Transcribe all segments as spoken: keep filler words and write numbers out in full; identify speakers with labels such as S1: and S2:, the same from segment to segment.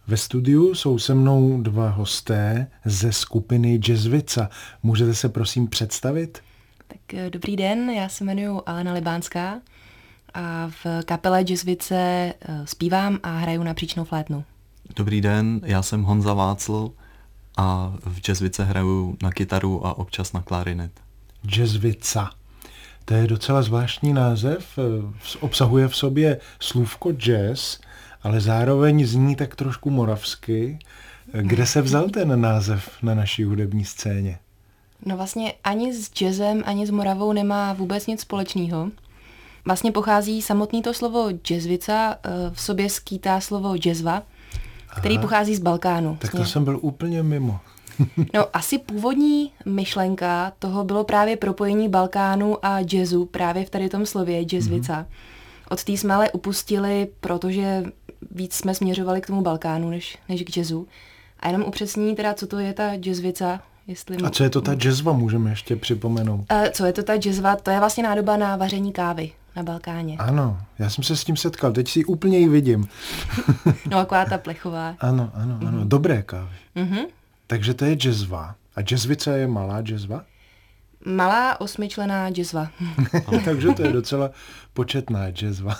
S1: Ve studiu jsou se mnou dva hosté ze skupiny Jazzvica. Můžete se prosím představit?
S2: Tak dobrý den, já se jmenuji Alena Libánská a v kapele Jazzvice zpívám a hraju na příčnou flétnu.
S3: Dobrý den, já jsem Honza Václ a v Jazzvice hraju na kytaru a občas na klarinet.
S1: Jazzvica. To je docela zvláštní název, obsahuje v sobě slůvko jazz, ale zároveň zní tak trošku moravsky. Kde se vzal ten název na naší hudební scéně?
S2: No vlastně ani s jazzem, ani s Moravou nemá vůbec nic společného. Vlastně pochází samotné to slovo jazzvica, v sobě skýtá slovo jazzva, který Aha. pochází z Balkánu.
S1: Tak to jsem byl úplně mimo.
S2: No asi původní myšlenka toho bylo právě propojení Balkánu a jazzu právě v tady tom slově jazzvica. Mm-hmm. Od té jsme ale upustili, protože víc jsme směřovali k tomu Balkánu než, než k jazzu. A jenom upřesní teda, co to je ta jazzvica. Jestli
S1: a co je to ta jazzva, můžeme ještě připomenout?
S2: Uh, co je to ta jazzva? To je vlastně nádoba na vaření kávy na Balkáně.
S1: Ano, já jsem se s tím setkal, teď si úplně ji vidím.
S2: No taková ta plechová.
S1: Ano, ano, ano, mm-hmm. dobré kávy.
S2: Mm-hmm.
S1: Takže to je jazzva. A jazzvica je malá jazzva?
S2: Malá osmičlenná jazzva.
S1: Takže to je docela početná jazzva.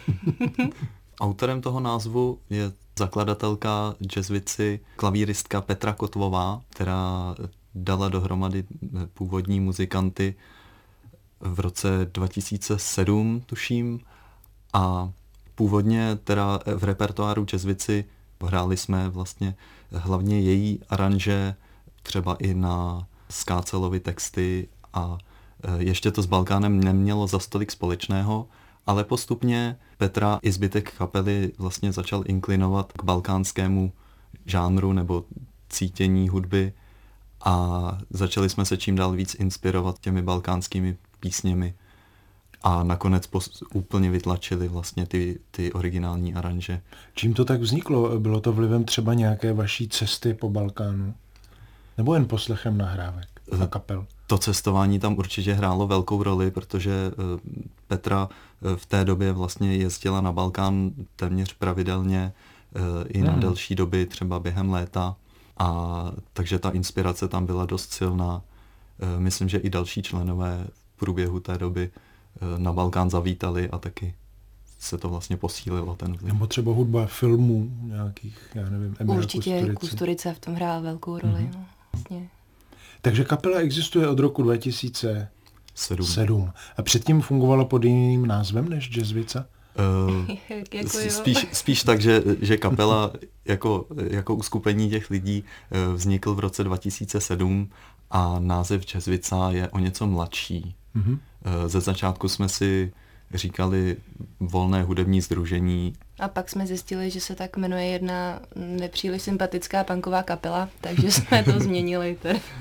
S3: Autorem toho názvu je zakladatelka jazzvici, klavíristka Petra Kotvová, která dala dohromady původní muzikanty v roce dva tisíce sedm, tuším, a původně teda v repertoáru jazzvici hráli jsme vlastně hlavně její aranže, třeba i na Skácelovy texty, a ještě to s Balkánem nemělo za stolik společného, ale postupně Petra i zbytek kapely vlastně začal inklinovat k balkánskému žánru nebo cítění hudby a začali jsme se čím dál víc inspirovat těmi balkánskými písněmi a nakonec pos- úplně vytlačili vlastně ty, ty originální aranže.
S1: Čím to tak vzniklo? Bylo to vlivem třeba nějaké vaší cesty po Balkánu? Nebo jen poslechem nahrávek a kapel?
S3: To cestování tam určitě hrálo velkou roli, protože Petra v té době vlastně jezdila na Balkán téměř pravidelně i na hmm. delší doby, třeba během léta. A takže ta inspirace tam byla dost silná. Myslím, že i další členové v průběhu té doby na Balkán zavítali a taky se to vlastně posílilo. Ten vliv. Nebo
S1: třeba hudba filmů nějakých, já nevím, Emila
S2: Určitě
S1: Kusturice.
S2: Kusturice v tom hrál velkou roli. Mm-hmm. No, vlastně.
S1: Takže kapela existuje od roku dva tisíce sedm. A předtím fungovala pod jiným názvem než Jazzvica?
S3: Uh, jako spíš, spíš tak, že, že kapela jako, jako uskupení těch lidí vznikl v roce dva tisíce sedm a název Jazzvica je o něco mladší. Mm-hmm. Ze začátku jsme si říkali volné hudební sdružení.
S2: A pak jsme zjistili, že se tak jmenuje jedna nepříliš sympatická punková kapela, takže jsme to změnili.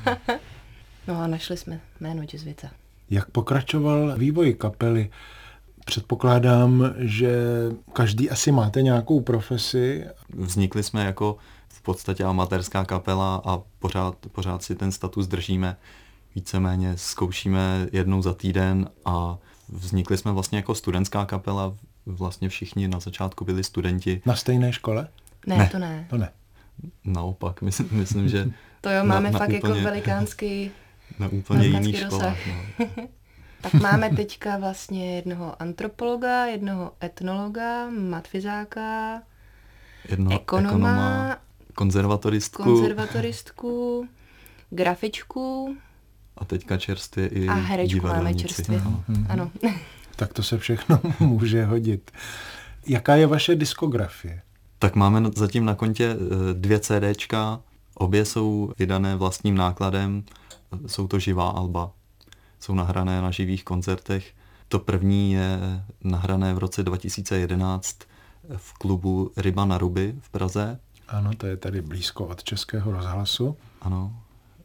S2: No a našli jsme jméno Jazzvica.
S1: Jak pokračoval vývoj kapely? Předpokládám, že každý asi máte nějakou profesi.
S3: Vznikli jsme jako v podstatě amatérská kapela a pořád, pořád si ten status držíme. Víceméně zkoušíme jednou za týden a vznikli jsme vlastně jako studentská kapela. Vlastně všichni na začátku byli studenti.
S1: Na stejné škole?
S2: Ne, ne. to ne.
S1: To ne.
S3: Naopak, myslím, myslím že...
S2: To jo, máme na, fakt na úplně, jako velikánský
S3: na úplně jiný školách. No.
S2: Tak máme teďka vlastně jednoho antropologa, jednoho etnologa, matfizáka,
S3: jednoho
S2: ekonoma,
S3: ekonoma konzervatoristku,
S2: konzervatoristku, grafičku
S3: a teďka čerstvě i
S2: a herečku máme čerstvě. Ano. ano.
S1: Tak to se všechno může hodit. Jaká je vaše diskografie?
S3: Tak máme zatím na kontě dvě CDčka, obě jsou vydané vlastním nákladem, jsou to živá alba. Jsou nahrané na živých koncertech. To první je nahrané v roce dva tisíce jedenáct v klubu Ryba na Ruby v Praze.
S1: Ano, to je tady blízko od Českého rozhlasu.
S3: Ano.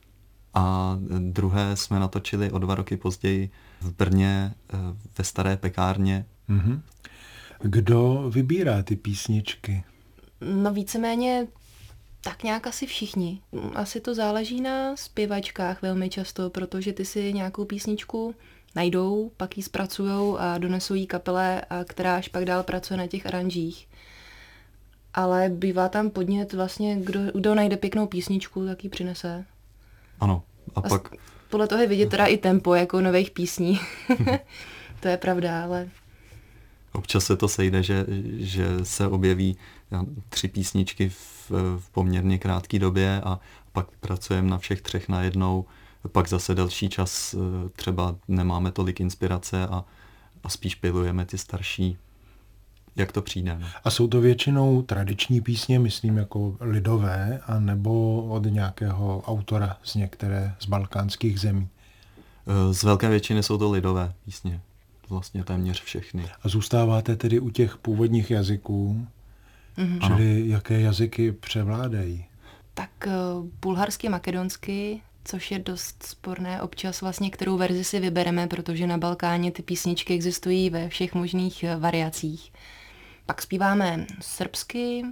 S3: A druhé jsme natočili o dva roky později v Brně ve Staré pekárně.
S1: Mm-hmm. Kdo vybírá ty písničky?
S2: No víceméně tak nějak asi všichni. Asi to záleží na zpěvačkách velmi často, protože ty si nějakou písničku najdou, pak ji zpracujou a donesou jí kapele, a která až pak dál pracuje na těch aranžích. ale bývá tam podnět vlastně, kdo, kdo najde pěknou písničku, tak ji přinese.
S3: Ano. A
S2: A
S3: pak...
S2: podle toho je vidět teda i tempo jako nových písní. To je pravda, ale...
S3: Občas se to sejde, že, že se objeví tři písničky v, v poměrně krátké době a pak pracujeme na všech třech najednou. Pak zase delší čas třeba nemáme tolik inspirace a, a spíš pilujeme ty starší, jak to přijde. No.
S1: A jsou to většinou tradiční písně, myslím jako lidové, anebo od nějakého autora z některé z balkánských zemí?
S3: Z velké většiny jsou to lidové písně. Vlastně téměř všechny.
S1: A zůstáváte tedy u těch původních jazyků, mm-hmm. čili ano. Jaké jazyky převládají?
S2: Tak uh, bulharsky, makedonsky, což je dost sporné občas vlastně, kterou verzi si vybereme, protože na Balkáně ty písničky existují ve všech možných variacích. Pak zpíváme srbsky,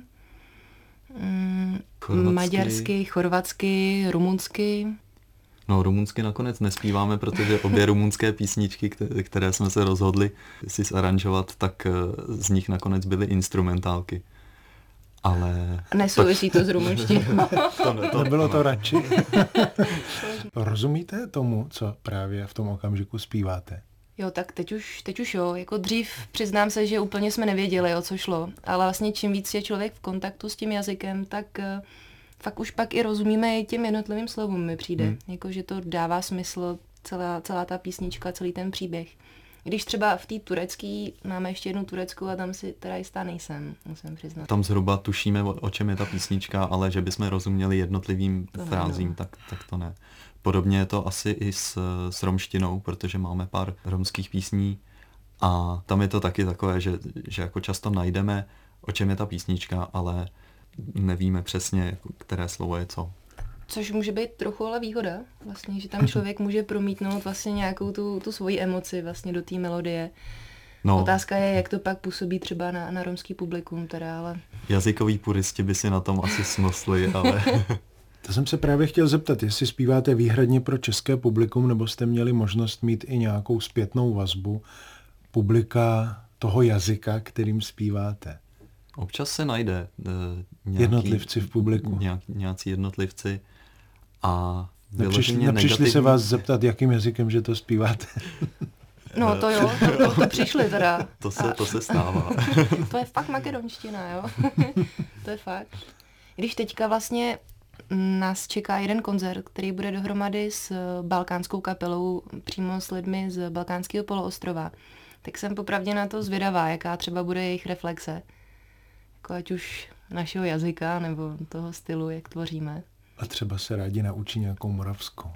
S2: mm,
S3: chorvatsky.
S2: maďarsky, chorvatsky, rumunsky.
S3: No, rumunsky nakonec nespíváme, protože obě rumunské písničky, které jsme se rozhodli si zaranžovat, tak z nich nakonec byly instrumentálky. Ale...
S2: Nesouvisí to s rumunštinou.
S1: to, ne, to nebylo to radši. Rozumíte tomu, co právě v tom okamžiku zpíváte?
S2: Jo, tak teď už, teď už jo. Jako dřív přiznám se, že úplně jsme nevěděli, o co šlo. Ale vlastně čím víc je člověk v kontaktu s tím jazykem, tak fakt už pak i rozumíme těm jednotlivým slovům, mi přijde. Hmm. Jako, že to dává smysl, celá, celá ta písnička, celý ten příběh. Když třeba v té turecký máme ještě jednu tureckou a tam si teda jistá nejsem, musím přiznat.
S3: Tam zhruba tušíme, o čem je ta písnička, ale že bychom rozuměli jednotlivým to frázím, ne, no. tak, tak to ne. Podobně je to asi i s, s romštinou, protože máme pár romských písní a tam je to taky takové, že, že jako často najdeme, o čem je ta písnička, ale nevíme přesně, které slovo je co.
S2: Což může být trochu ale výhoda, vlastně, že tam člověk může promítnout vlastně nějakou tu, tu svoji emoci vlastně do té melodie. No. Otázka je, jak to pak působí třeba na, na romský publikum teda, ale...
S3: Jazykoví puristi by si na tom asi smysli, ale...
S1: To jsem se právě chtěl zeptat, jestli zpíváte výhradně pro české publikum, nebo jste měli možnost mít i nějakou zpětnou vazbu publika toho jazyka, kterým zpíváte.
S3: Občas se najde e, nějaký,
S1: jednotlivci v publiku.
S3: Nějak, nějací jednotlivci a
S1: nepřišli,
S3: nepřišli
S1: negativní... se vás zeptat, jakým jazykem, že to zpíváte.
S2: No to jo, to, to, to přišli teda.
S3: To se, to se stává.
S2: To je fakt makedonština, jo. To je fakt. Když teďka vlastně nás čeká jeden koncert, který bude dohromady s balkánskou kapelou, přímo s lidmi z balkánského poloostrova, tak jsem popravdě na to zvědavá, jaká třeba bude jejich reflexe. Jako ať už našeho jazyka, nebo toho stylu, jak tvoříme.
S1: A třeba se rádi naučí nějakou moravskou.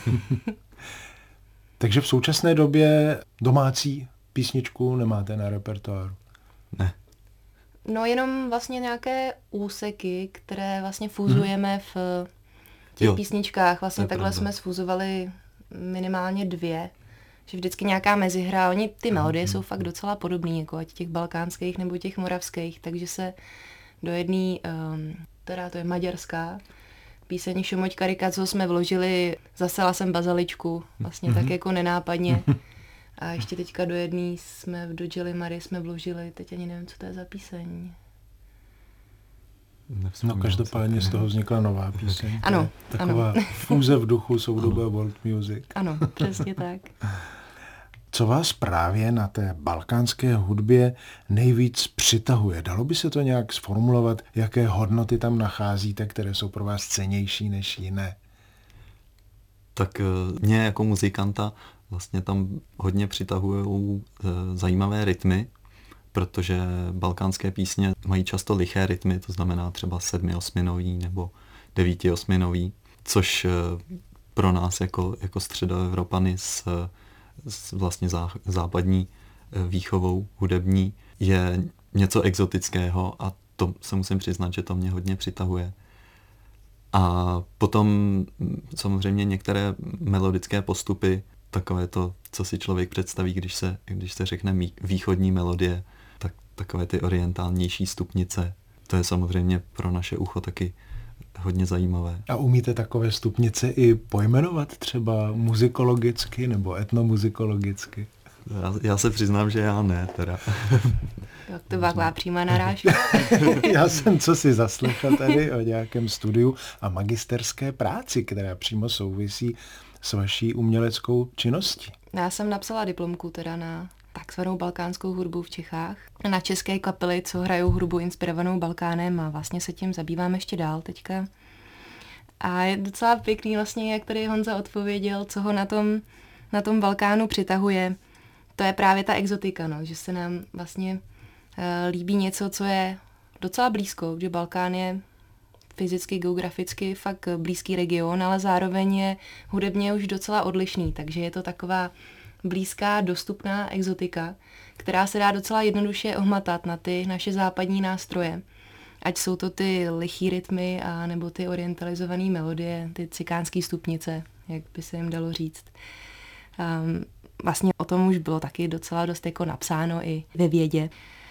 S1: Takže v současné době domácí písničku nemáte na repertoáru?
S3: Ne.
S2: No jenom vlastně nějaké úseky, které vlastně fúzujeme v těch jo, písničkách. Vlastně takhle pravda. Jsme sfúzovali minimálně dvě. Že vždycky nějaká mezihra. Oni ty melodie mm. jsou fakt docela podobný, jako ať těch balkánských nebo těch moravských, takže se do jedné, um, teda to je maďarská, píseň Šomoď Karikaco jsme vložili Zasela jsem bazaličku, vlastně mm-hmm. tak jako nenápadně. A ještě teďka do jedné jsme, do Jelly Mary jsme vložili, teď ani nevím, co to je za píseň.
S1: No každopádně z toho vznikla nová píseň.
S2: Ano,
S1: taková
S2: ano.
S1: fúze v duchu soudobé world music.
S2: Ano, přesně tak.
S1: Co vás právě na té balkánské hudbě nejvíc přitahuje? Dalo by se to nějak sformulovat, jaké hodnoty tam nacházíte, které jsou pro vás cennější než jiné?
S3: Tak mě jako muzikanta vlastně tam hodně přitahují zajímavé rytmy, protože balkánské písně mají často liché rytmy, to znamená třeba sedmi osminový nebo devíti osminový, což pro nás jako, jako středoevropany s, s vlastně zá, západní výchovou hudební je něco exotického a to se musím přiznat, že to mě hodně přitahuje. A potom samozřejmě některé melodické postupy, takové to, co si člověk představí, když se, když se řekne východní melodie, tak takové ty orientálnější stupnice, to je samozřejmě pro naše ucho taky hodně zajímavé.
S1: A umíte takové stupnice i pojmenovat třeba muzikologicky nebo etnomuzikologicky?
S3: Já, já se přiznám, že já ne, teda.
S2: Tak to byla taková přímá narážka.
S1: Já jsem co si zaslechl tady o nějakém studiu a magisterské práci, která přímo souvisí s vaší uměleckou činností.
S2: Já jsem napsala diplomku teda na takzvanou balkánskou hudbu v Čechách. Na české kapely, co hrajou hudbu inspirovanou Balkánem a vlastně se tím zabývám ještě dál teďka. A je docela pěkný vlastně, jak tady Honza odpověděl, co ho na tom, na tom Balkánu přitahuje. To je právě ta exotika, no, že se nám vlastně uh, líbí něco, co je docela blízko, že Balkán je fyzicky, geograficky fakt blízký region, ale zároveň je hudebně už docela odlišný, takže je to taková blízká, dostupná exotika, která se dá docela jednoduše ohmatat na ty naše západní nástroje. Ať jsou to ty lichý rytmy a nebo ty orientalizované melodie, ty cikánské stupnice, jak by se jim dalo říct. Um, vlastně o tom už bylo taky docela dost jako napsáno i ve vědě.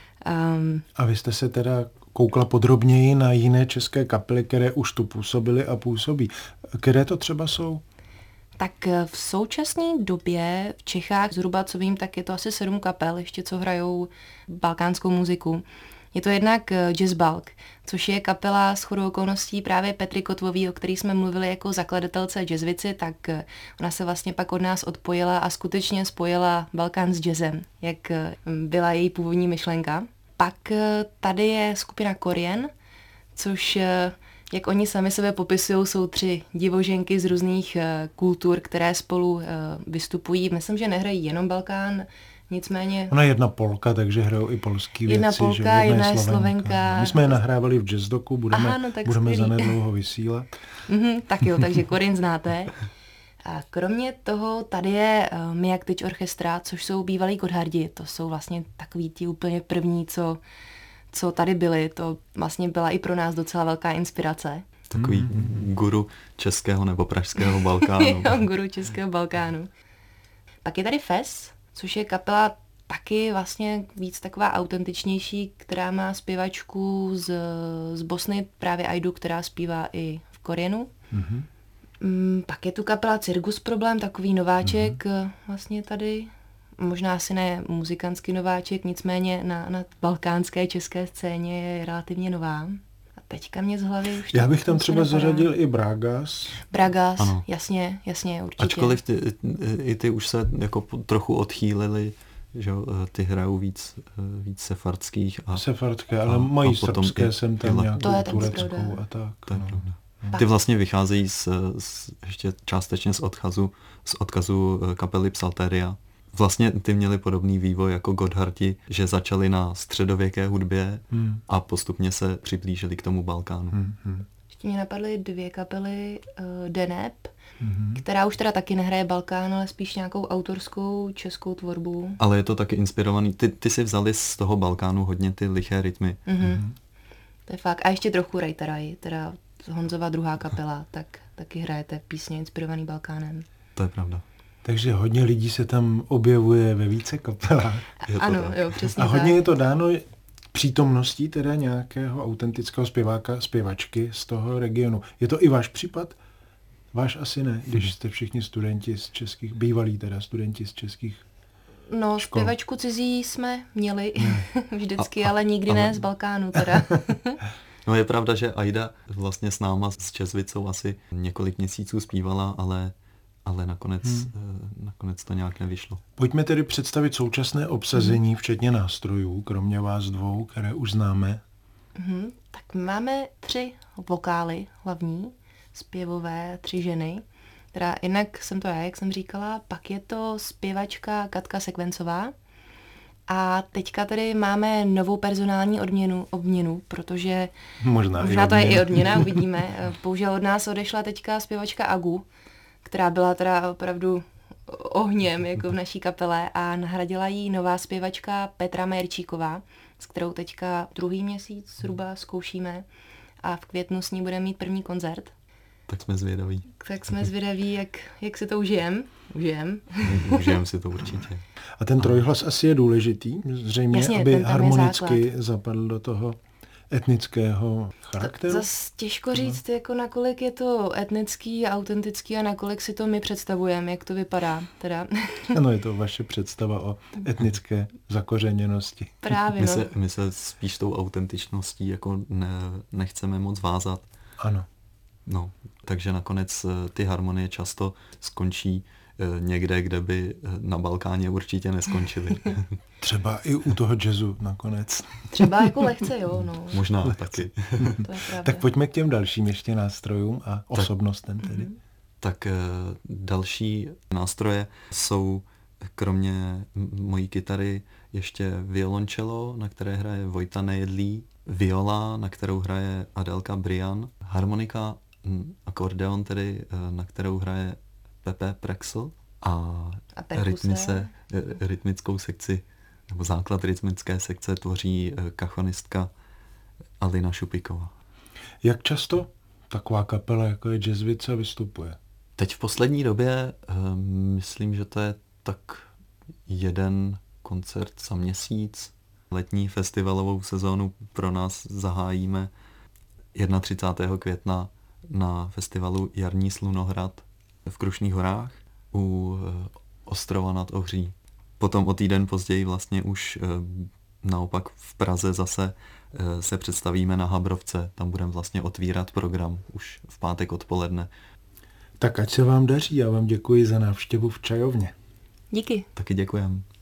S2: Um,
S1: a vy jste se teda koukla podrobněji na jiné české kapely, které už tu působily a působí. Které to třeba jsou?
S2: Tak v současné době v Čechách zhruba, co vím, tak je to asi sedm kapel, ještě co hrajou balkánskou muziku. Je to jednak Jazz Balk, což je kapela shodou okolností právě Petry Kotvový, o který jsme mluvili jako zakladatelce jazzvici, tak ona se vlastně pak od nás odpojila a skutečně spojila Balkán s jazzem, jak byla její původní myšlenka. Pak tady je skupina Korien, což, jak oni sami sebe popisují, jsou tři divoženky z různých kultur, které spolu vystupují. Myslím, že nehrají jenom Balkán, nicméně...
S1: Ona je jedna Polka, takže hrajou i polský
S2: jedna
S1: věci.
S2: Polka,
S1: že? Jedna,
S2: jedna je
S1: Slovenka.
S2: Slovenka.
S1: My jsme je nahrávali v Jazzdoku, budeme,
S2: Aha, no
S1: budeme zanedlouho vysílat.
S2: mm-hmm, tak jo, takže Korien znáte. A kromě toho tady je uh, Mijak Tyč Orchestra, což jsou bývalí Gothardi. To jsou vlastně takový ti úplně první, co, co tady byli. To vlastně byla i pro nás docela velká inspirace.
S3: Takový mm. guru českého nebo pražského Balkánu.
S2: Jo, guru českého Balkánu. Pak je tady Fes, což je kapela taky vlastně víc taková autentičnější, která má zpěvačku z, z Bosny, právě Aidu, která zpívá i v Korienu. Mm-hmm. Mm, pak je tu kapela Cirkus Problém, takový nováček mm-hmm. vlastně tady. Možná asi ne muzikantský nováček, nicméně na, na balkánské české scéně je relativně nová. A teďka mě z hlavy už...
S1: Já bych tam třeba nepadá. Zařadil i Bragas.
S2: Bragas, ano. jasně, jasně, určitě.
S3: Ačkoliv ty, i ty už se jako trochu odchýlili, že ty hrajou víc, víc sefardských. A,
S1: Sefardské, ale a, mají a srbské, jsem tam nějakou tureckou a tak.
S3: To je
S1: no.
S3: pravda. Ty vlastně vycházejí z, z, ještě částečně z odkazu, z odkazu kapely Psalteria. Vlastně ty měli podobný vývoj jako Gothardi, že začali na středověké hudbě hmm. a postupně se přiblížili k tomu Balkánu.
S1: Hmm. Hmm.
S2: Ještě mě napadly dvě kapely, uh, Deneb, hmm. která už teda taky nehraje Balkán, ale spíš nějakou autorskou českou tvorbu.
S3: Ale je to taky inspirovaný. Ty, ty si vzali z toho Balkánu hodně ty liché rytmy.
S2: Hmm. Hmm. To je fakt. A ještě trochu Rajtaraj, teda Honzova druhá kapela, tak taky hrajete písně inspirovaný Balkánem.
S3: To je pravda.
S1: Takže hodně lidí se tam objevuje ve více kapelách.
S2: Ano, tak. Jo, přesně
S1: A hodně
S2: tak.
S1: je to dáno přítomností teda nějakého autentického zpěváka, zpěvačky z toho regionu. Je to i váš případ? Váš asi ne, když jste všichni studenti z českých, bývalí teda studenti z českých
S2: No,
S1: škol.
S2: Zpěvačku cizí jsme měli vždycky,
S3: a, a,
S2: ale nikdy
S3: ale...
S2: ne z Balkánu teda.
S3: No je pravda, že Aida vlastně s náma s Jazzvicou asi několik měsíců zpívala, ale, ale nakonec, hmm. nakonec to nějak nevyšlo.
S1: Pojďme tedy představit současné obsazení, hmm. včetně nástrojů, kromě vás dvou, které už známe.
S2: Hmm, tak máme tři vokály hlavní, zpěvové, tři ženy. Teda jednak jsem to já, jak jsem říkala, pak je to zpěvačka Katka Sekvencová. A teďka tady máme novou personální odměnu, obměnu, protože
S1: možná,
S2: možná to je i odměna, uvidíme. Bohužel od nás odešla teďka zpěvačka Agu, která byla teda opravdu ohněm jako v naší kapele a nahradila jí nová zpěvačka Petra Majerčíková, s kterou teďka druhý měsíc zhruba zkoušíme a v květnu s ní budeme mít první koncert.
S3: Tak jsme zvědaví.
S2: Tak jsme zvědaví, jak, jak si to užijem. Užijem.
S3: Užijem si to určitě.
S1: A ten trojhlas asi je důležitý, zřejmě,
S2: jasně,
S1: aby
S2: ten
S1: harmonicky zapadl do toho etnického charakteru?
S2: Zas těžko říct, jako nakolik je to etnický a autentický a nakolik si to my představujeme, jak to vypadá. Teda.
S1: Ano, je to vaše představa o etnické zakořeněnosti.
S2: Právě,
S3: my,
S2: no.
S3: se, my se spíš tou autentičností jako ne, nechceme moc vázat.
S1: Ano.
S3: No, takže nakonec ty harmonie často skončí někde, kde by na Balkáně určitě neskončily.
S1: Třeba i u toho jazzu nakonec.
S2: Třeba jako lehce, jo. No.
S3: Možná lehce. Taky.
S2: To je pravda.
S1: Tak pojďme k těm dalším ještě nástrojům a osobnostem tedy.
S3: Tak další nástroje jsou kromě mojí kytary ještě violončelo, na které hraje Vojta Nejedlý, viola, na kterou hraje Adelka Brian, harmonika, akordeon tedy, na kterou hraje Pepe Prexl a,
S2: a
S3: rytmice, rytmickou sekci, nebo základ rytmické sekce tvoří kachonistka Alina Šupiková.
S1: Jak často taková kapela, jako je Jazzvica, vystupuje?
S3: Teď v poslední době myslím, že to je tak jeden koncert za měsíc. Letní festivalovou sezónu pro nás zahájíme třicátého prvního května na festivalu Jarní Slunohrad v Krušných horách u Ostrova nad Ohří. Potom o týden později vlastně už naopak v Praze zase se představíme na Habrovce. Tam budeme vlastně otvírat program už v pátek odpoledne.
S1: Tak ať se vám daří, já vám děkuji za návštěvu v čajovně.
S2: Díky.
S3: Taky děkujem.